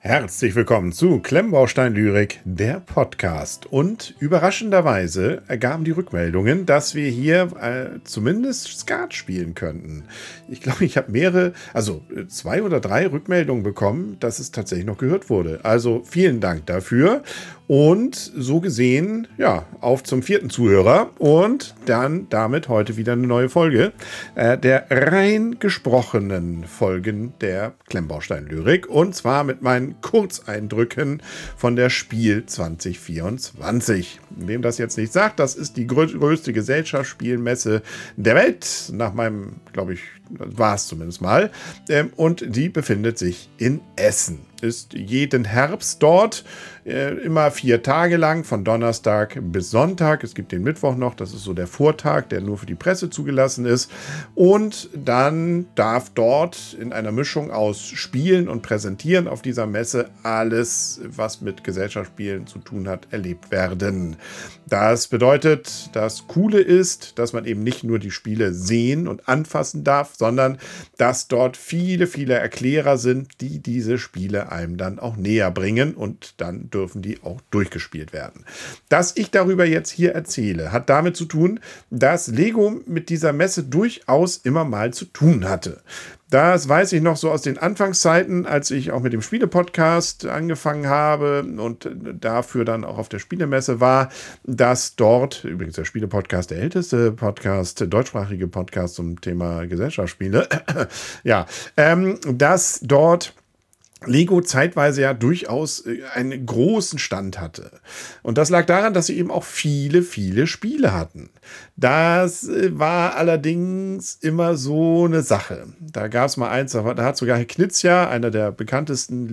Herzlich willkommen zu Klemmbaustein Lyrik, der Podcast. Und überraschenderweise ergaben die Rückmeldungen, dass wir hier zumindest Skat spielen könnten. Ich glaube, ich habe 2 oder 3 Rückmeldungen bekommen, dass es tatsächlich noch gehört wurde. Also vielen Dank dafür. Und so gesehen, ja, auf zum 4. Zuhörer und dann damit heute wieder eine neue Folge der rein gesprochenen Folgen der Klemmbaustein-Lyrik und zwar mit meinen Kurzeindrücken von der Spiel 2024. Wem das jetzt nicht sagt, das ist die größte Gesellschaftsspielmesse der Welt, nach meinem, glaube ich, war es zumindest mal, und die befindet sich in Essen. Ist jeden Herbst dort, immer 4 Tage lang, von Donnerstag bis Sonntag. Es gibt den Mittwoch noch, das ist so der Vortag, der nur für die Presse zugelassen ist. Und dann darf dort in einer Mischung aus Spielen und Präsentieren auf dieser Messe alles, was mit Gesellschaftsspielen zu tun hat, erlebt werden. Das bedeutet, das Coole ist, dass man eben nicht nur die Spiele sehen und anfassen darf, sondern dass dort viele, viele Erklärer sind, die diese Spiele einem dann auch näher bringen und dann dürfen die auch durchgespielt werden. Dass ich darüber jetzt hier erzähle, hat damit zu tun, dass Lego mit dieser Messe durchaus immer mal zu tun hatte. Das weiß ich noch so aus den Anfangszeiten, als ich auch mit dem Spiele-Podcast angefangen habe und dafür dann auch auf der Spielemesse war, dass dort, übrigens der Spiele-Podcast, der älteste Podcast, deutschsprachige Podcast zum Thema Gesellschaftsspiele, ja, dass dort Lego zeitweise ja durchaus einen großen Stand hatte. Und das lag daran, dass sie eben auch viele, viele Spiele hatten. Das war allerdings immer so eine Sache. Da gab es mal eins, da hat sogar Herr Knizia, einer der bekanntesten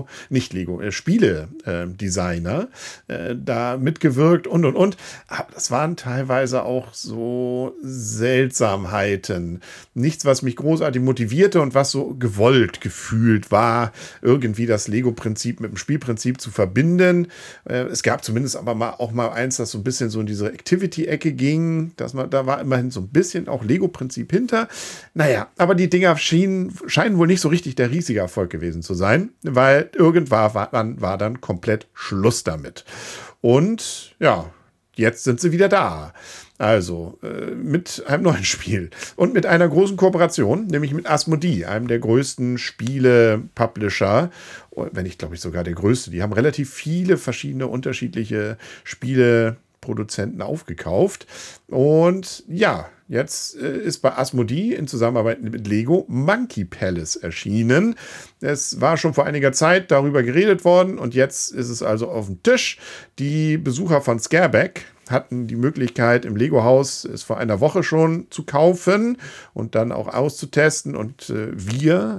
Spiele-Designer, da mitgewirkt und. Aber das waren teilweise auch so Seltsamheiten. Nichts, was mich großartig motivierte und was so gewollt gefühlt war, irgendwie das Lego-Prinzip mit dem Spielprinzip zu verbinden. Es gab zumindest aber auch mal eins, das so ein bisschen so in diese Activity-Ecke ging, da war immerhin so ein bisschen auch Lego-Prinzip hinter. Naja, aber die Dinger scheinen wohl nicht so richtig der riesige Erfolg gewesen zu sein, weil irgendwann war dann komplett Schluss damit. Und ja, jetzt sind sie wieder da. Also mit einem neuen Spiel und mit einer großen Kooperation, nämlich mit Asmodee, einem der größten Spiele-Publisher, wenn nicht, glaube ich, sogar der größte. Die haben relativ viele verschiedene unterschiedliche Spieleproduzenten aufgekauft. Und ja, jetzt ist bei Asmodee in Zusammenarbeit mit Lego Monkey Palace erschienen. Es war schon vor einiger Zeit darüber geredet worden und jetzt ist es also auf dem Tisch. Die Besucher von Scareback hatten die Möglichkeit, im Lego-Haus es vor einer Woche schon zu kaufen und dann auch auszutesten. Und wir,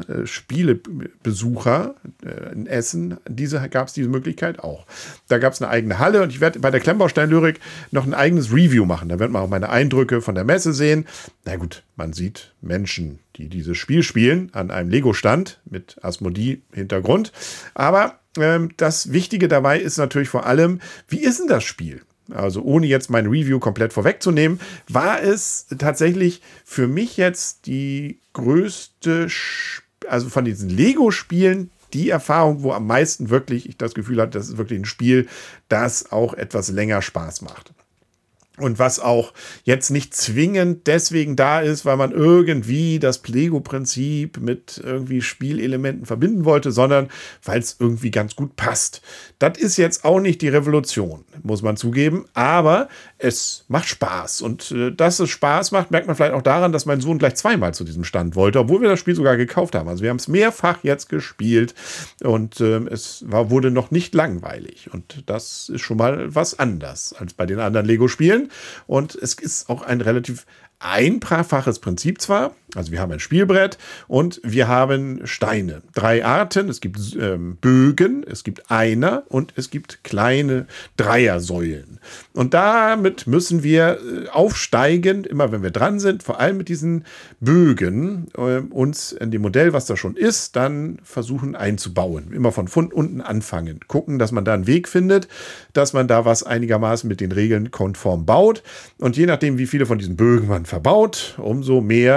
Spielebesucher in Essen, gab es diese Möglichkeit auch. Da gab es eine eigene Halle und ich werde bei der Klemmbaustein-Lyrik noch ein eigenes Review machen. Da wird man auch meine Eindrücke von der Messe sehen. Na gut, man sieht Menschen, die dieses Spiel spielen, an einem Lego-Stand mit Asmodee-Hintergrund. Aber das Wichtige dabei ist natürlich vor allem, wie ist denn das Spiel? Also ohne jetzt mein Review komplett vorwegzunehmen, war es tatsächlich für mich jetzt die größte, also von diesen Lego-Spielen, die Erfahrung, wo am meisten wirklich ich das Gefühl hatte, das ist wirklich ein Spiel, das auch etwas länger Spaß macht. Und was auch jetzt nicht zwingend deswegen da ist, weil man irgendwie das Lego-Prinzip mit irgendwie Spielelementen verbinden wollte, sondern weil es irgendwie ganz gut passt. Das ist jetzt auch nicht die Revolution, muss man zugeben, aber es macht Spaß. Und dass es Spaß macht, merkt man vielleicht auch daran, dass mein Sohn gleich 2-mal zu diesem Stand wollte, obwohl wir das Spiel sogar gekauft haben. Also wir haben es mehrfach jetzt gespielt und wurde noch nicht langweilig. Und das ist schon mal was anders als bei den anderen Lego-Spielen. Und es ist auch ein relativ einfaches Prinzip zwar, also wir haben ein Spielbrett und wir haben Steine. 3 Arten, es gibt Bögen, es gibt Einer und es gibt kleine Dreiersäulen. Und damit müssen wir aufsteigen, immer wenn wir dran sind, vor allem mit diesen Bögen, uns in dem Modell, was da schon ist, dann versuchen einzubauen. Immer von unten anfangen. Gucken, dass man da einen Weg findet, dass man da was einigermaßen mit den Regeln konform baut. Und je nachdem, wie viele von diesen Bögen man verbaut, umso mehr oder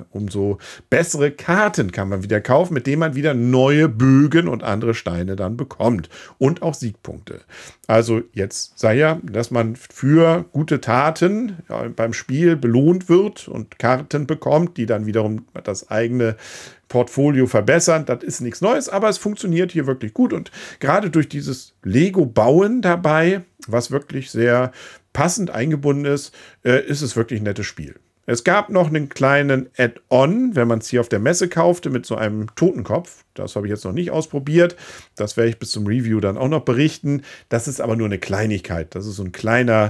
umso bessere Karten kann man wieder kaufen, mit denen man wieder neue Bögen und andere Steine dann bekommt. Und auch Siegpunkte. Also jetzt sei ja, dass man für gute Taten beim Spiel belohnt wird und Karten bekommt, die dann wiederum das eigene Portfolio verbessern. Das ist nichts Neues, aber es funktioniert hier wirklich gut. Und gerade durch dieses Lego-Bauen dabei, was wirklich sehr passend eingebunden ist, ist es wirklich ein nettes Spiel. Es gab noch einen kleinen Add-on, wenn man es hier auf der Messe kaufte, mit so einem Totenkopf. Das habe ich jetzt noch nicht ausprobiert. Das werde ich bis zum Review dann auch noch berichten. Das ist aber nur eine Kleinigkeit. Das ist so ein kleines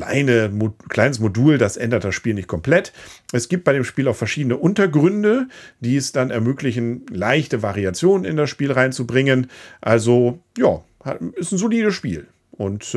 Modul, das ändert das Spiel nicht komplett. Es gibt bei dem Spiel auch verschiedene Untergründe, die es dann ermöglichen, leichte Variationen in das Spiel reinzubringen. Also, ja, ist ein solides Spiel. Und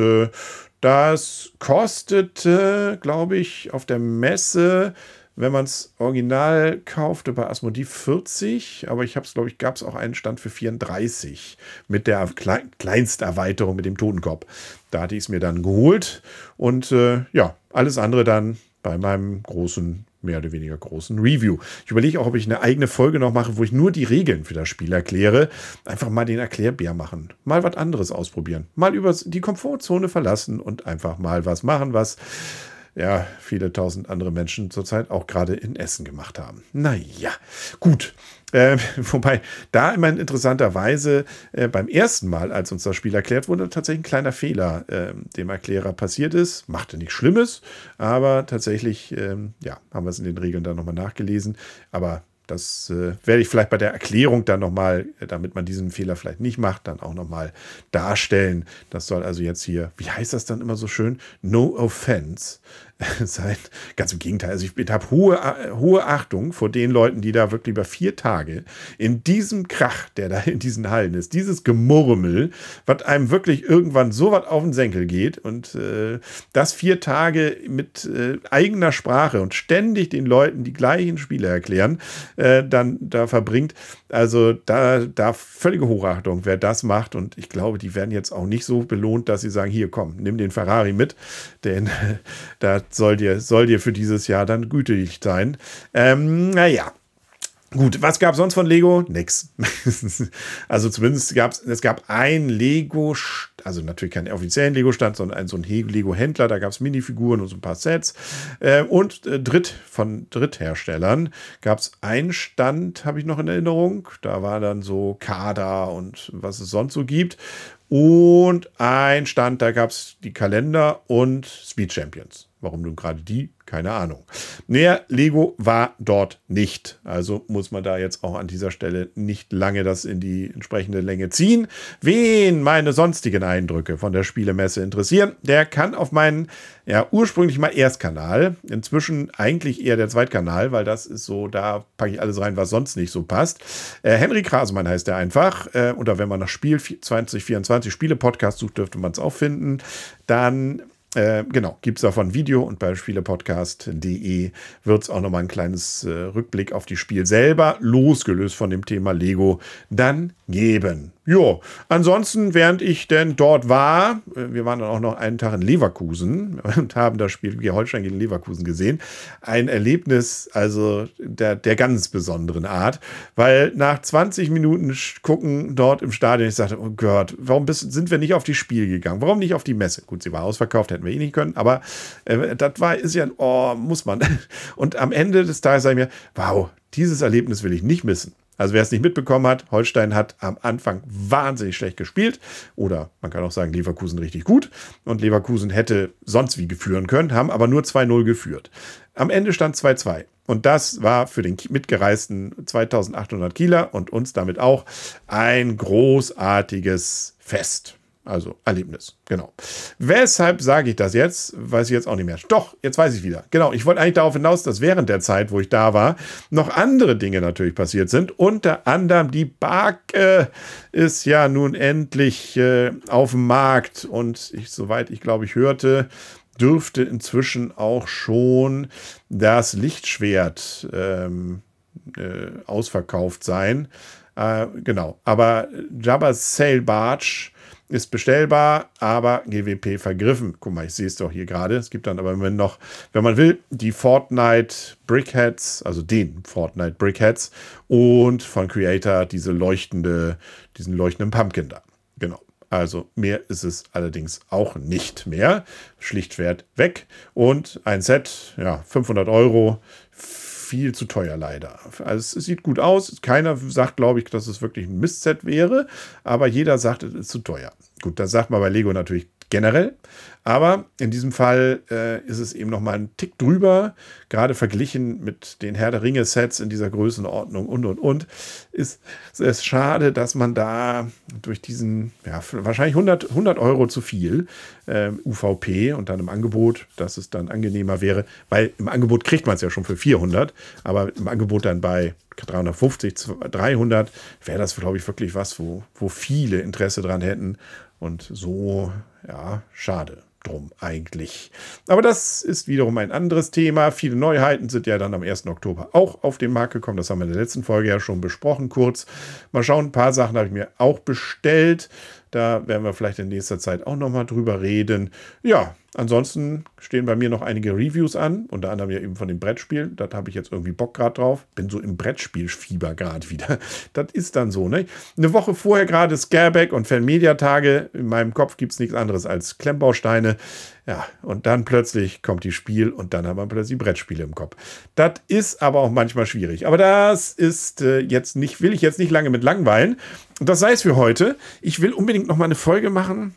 das kostete, glaube ich, auf der Messe, wenn man es original kaufte, bei Asmodee 40. Aber ich habe es, glaube ich, gab es auch einen Stand für 34 mit der Kleinsterweiterung mit dem Totenkopf. Da hatte ich es mir dann geholt. Und ja, alles andere dann bei meinem mehr oder weniger großen Review. Ich überlege auch, ob ich eine eigene Folge noch mache, wo ich nur die Regeln für das Spiel erkläre. Einfach mal den Erklärbär machen. Mal was anderes ausprobieren. Mal über die Komfortzone verlassen und einfach mal was machen, was ja viele tausend andere Menschen zurzeit auch gerade in Essen gemacht haben. Naja, gut. Wobei da immerhin interessanterweise beim ersten Mal, als uns das Spiel erklärt wurde, tatsächlich ein kleiner Fehler dem Erklärer passiert ist. Machte nichts Schlimmes, aber tatsächlich ja, haben wir es in den Regeln dann nochmal nachgelesen. Aber das werde ich vielleicht bei der Erklärung dann nochmal, damit man diesen Fehler vielleicht nicht macht, dann auch nochmal darstellen. Das soll also jetzt hier, wie heißt das dann immer so schön? No offense sein. Ganz im Gegenteil. Also ich habe hohe Achtung vor den Leuten, die da wirklich über 4 Tage in diesem Krach, der da in diesen Hallen ist, dieses Gemurmel, was einem wirklich irgendwann so was auf den Senkel geht und das 4 Tage mit eigener Sprache und ständig den Leuten die gleichen Spiele erklären, dann da verbringt. Also da völlige Hochachtung, wer das macht. Und ich glaube, die werden jetzt auch nicht so belohnt, dass sie sagen, hier komm, nimm den Ferrari mit, denn da soll dir für dieses Jahr dann gütig sein. Naja. Gut, was gab es sonst von Lego? Nix. Also zumindest es gab ein Lego, also natürlich keinen offiziellen Lego-Stand, sondern so ein Lego-Händler, da gab es Minifiguren und so ein paar Sets. Und von Drittherstellern gab es einen Stand, habe ich noch in Erinnerung. Da war dann so Kader und was es sonst so gibt. Und ein Stand, da gab es die Kalender und Speed Champions. Warum nun gerade die? Keine Ahnung. Mehr Lego war dort nicht. Also muss man da jetzt auch an dieser Stelle nicht lange das in die entsprechende Länge ziehen. Wen meine sonstigen Eindrücke von der Spielemesse interessieren, der kann auf meinen ursprünglich mal Erstkanal, inzwischen eigentlich eher der Zweitkanal, weil das ist so, da packe ich alles rein, was sonst nicht so passt. Henry Krasemann heißt der einfach. Oder wenn man nach Spiel 2024 Spiele-Podcast sucht, dürfte man es auch finden. Dann genau, gibt es davon ein Video und bei spielepodcast.de wird es auch nochmal ein kleines Rückblick auf die Spiel selber, losgelöst von dem Thema Lego, dann geben. Jo, ansonsten, während ich denn dort war, wir waren dann auch noch einen Tag in Leverkusen und haben das Spiel Holstein gegen Leverkusen gesehen. Ein Erlebnis, also der ganz besonderen Art, weil nach 20 Minuten gucken dort im Stadion, ich sagte, oh Gott, warum sind wir nicht auf die Spiel gegangen? Warum nicht auf die Messe? Gut, sie war ausverkauft, hätten wir eh nicht können, aber ist ja, muss man. Und am Ende des Tages sage ich mir, wow, dieses Erlebnis will ich nicht missen. Also wer es nicht mitbekommen hat, Holstein hat am Anfang wahnsinnig schlecht gespielt. Oder man kann auch sagen, Leverkusen richtig gut. Und Leverkusen hätte sonst wie führen können, haben aber nur 2-0 geführt. Am Ende stand 2-2. Und das war für den mitgereisten 2800 Kieler und uns damit auch ein großartiges Fest. Also Erlebnis, genau. Weshalb sage ich das jetzt? Weiß ich jetzt auch nicht mehr. Doch, jetzt weiß ich wieder. Genau, ich wollte eigentlich darauf hinaus, dass während der Zeit, wo ich da war, noch andere Dinge natürlich passiert sind. Unter anderem die Barke ist ja nun endlich auf dem Markt. Und soweit ich glaube ich hörte, dürfte inzwischen auch schon das Lichtschwert ausverkauft sein. Genau, aber Jabba's Sail Barge ist bestellbar, aber GWP vergriffen. Guck mal, ich sehe es doch hier gerade. Es gibt dann aber noch, wenn man will, die Fortnite Brickheads, also den Fortnite Brickheads und von Creator diesen leuchtenden Pumpkin da. Genau. Also mehr ist es allerdings auch nicht mehr. Schlichtweg weg. Und ein Set, ja, 500 €. Viel zu teuer leider. Also es sieht gut aus. Keiner sagt, glaube ich, dass es wirklich ein Mistset wäre. Aber jeder sagt, es ist zu teuer. Gut, das sagt man bei Lego natürlich generell. Aber in diesem Fall ist es eben noch mal einen Tick drüber. Gerade verglichen mit den Herr der Ringe-Sets in dieser Größenordnung und. Ist es schade, dass man da durch diesen, ja, wahrscheinlich 100 € zu viel UVP und dann im Angebot, dass es dann angenehmer wäre. Weil im Angebot kriegt man es ja schon für 400. Aber im Angebot dann bei 350, 300 wäre das, glaube ich, wirklich was, wo viele Interesse dran hätten. Und so, ja, schade drum eigentlich. Aber das ist wiederum ein anderes Thema. Viele Neuheiten sind ja dann am 1. Oktober auch auf den Markt gekommen. Das haben wir in der letzten Folge ja schon besprochen, kurz. Mal schauen, ein paar Sachen habe ich mir auch bestellt. Da werden wir vielleicht in nächster Zeit auch nochmal drüber reden. Ja, ansonsten stehen bei mir noch einige Reviews an, unter anderem ja eben von dem Brettspiel. Da habe ich jetzt irgendwie Bock gerade drauf. Bin so im Brettspielfieber gerade wieder. Das ist dann so, ne? Eine Woche vorher gerade Scareback und Fanmedia-Tage. In meinem Kopf gibt es nichts anderes als Klemmbausteine. Ja, und dann plötzlich kommt die Spiel und dann haben wir plötzlich Brettspiele im Kopf. Das ist aber auch manchmal schwierig. Aber das ist will ich jetzt nicht lange mit langweilen. Und das sei es für heute. Ich will unbedingt noch mal eine Folge machen,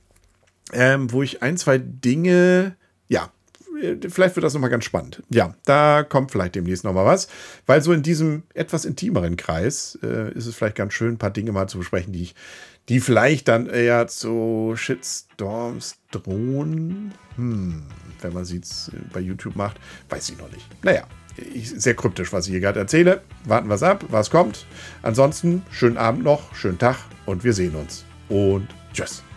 wo ich ein, zwei Dinge, ja, vielleicht wird das nochmal ganz spannend. Ja, da kommt vielleicht demnächst nochmal was. Weil so in diesem etwas intimeren Kreis ist es vielleicht ganz schön, ein paar Dinge mal zu besprechen, die vielleicht dann eher zu Shitstorms drohen. Wenn man sie bei YouTube macht, weiß ich noch nicht. Naja, sehr kryptisch, was ich hier gerade erzähle. Warten wir es ab, was kommt. Ansonsten, schönen Abend noch, schönen Tag und wir sehen uns. Und tschüss.